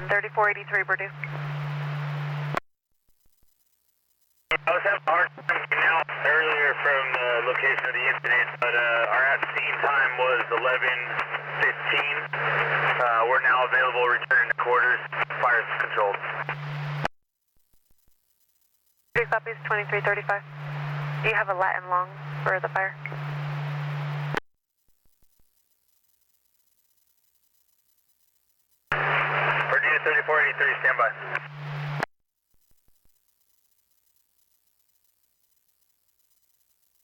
3483 Purdue. I was having a hard time getting out earlier from the location of the incident, but our at scene time was 11:15. We're now available, returning to quarters. Fire is controlled. 3 copies, 2335. Do you have a Latin long for the fire? Purdue 3483, stand by.